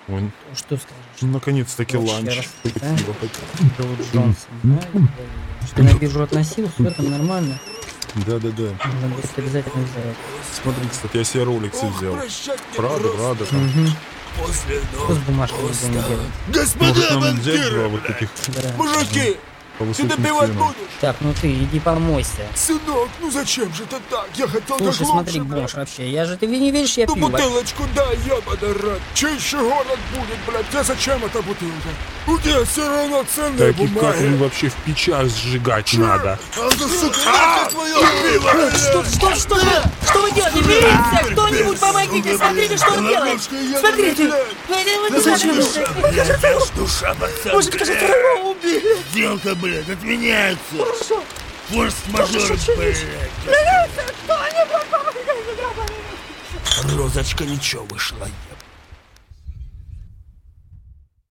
Ой, Что скажешь? ну, наконец-таки Вообще ланч. раз, Спасибо. Джоуи Джонсон. Ты набив рот носил, все там нормально. Да-да-да. Надо будет обязательно взять. Смотри, кстати, я себе роликсы взял. Рада, там. Угу. После Что с бумажкой нельзя не делать? Может Господа нам взять два банкиры, вот этих Да. мужики, по ты высоким допивать ценам? будешь? Так, ну ты иди помойся. Сынок, ну зачем же это так? Я хотел Слушай, как смотри, лучше, блядь. бомж вообще. Я же, ты не видишь, я Ну пью. бутылочку дай, ебаный рот. Чище город будет, блядь. Тебе зачем эта бутылка? У тебя все равно ценная Так и как бумага. им вообще в печах сжигать надо? А за сука, твое пиво! Что вы делаете? Милиция! Кто-нибудь помогите! Смотрите, что он делает! Смотрите! Душа, пацан, Может, кажется, второго убили! сделка, блядь, отменяется. Хорошо. Форс-мажор, блядь. Розочка ничего вышла, еб.